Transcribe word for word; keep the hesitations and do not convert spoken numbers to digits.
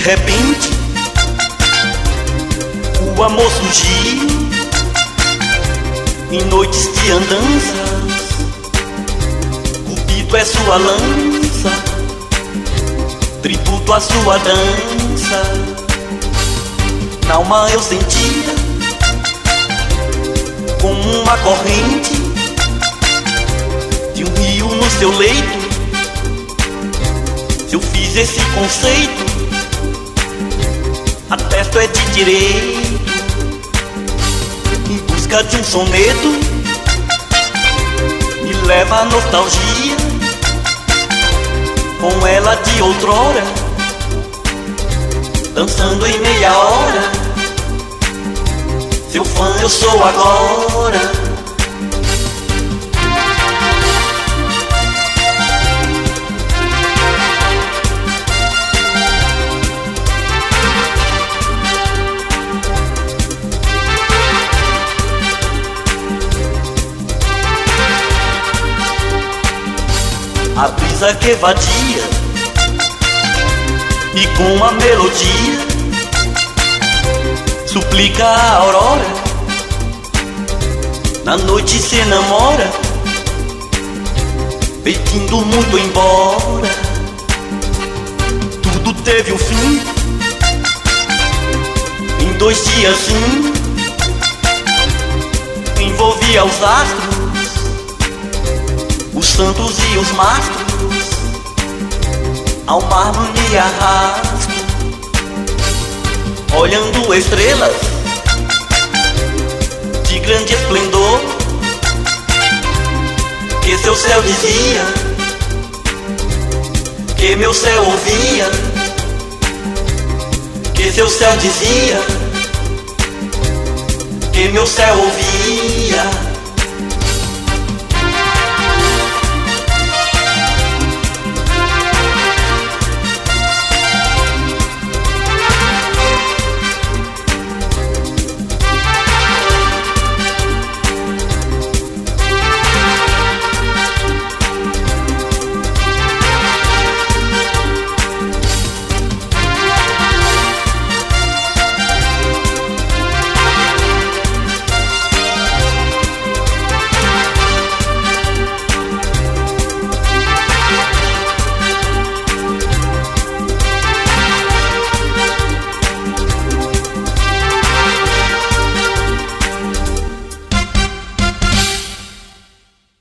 repente o amor surgiu em noites de andanças. Cupido é sua lança, tributo à sua dança. Na alma eu sentia como uma corrente de um rio no seu leito. Se eu fiz esse conceito, atesto é de direito. Em busca de um soneto, me leva à nostalgia, com ela de outrora, dançando em meia hora. Seu fã eu sou agora. A brisa que vadia e com a melodia suplica a aurora. Na noite se namora, pedindo muito embora. Tudo teve um fim em dois dias sim. Envolvia os astros, os santos e os mastros. Ao mar me arrasto, olhando estrelas de grande esplendor, que seu céu dizia, que meu céu ouvia, que seu céu dizia, que meu céu ouvia.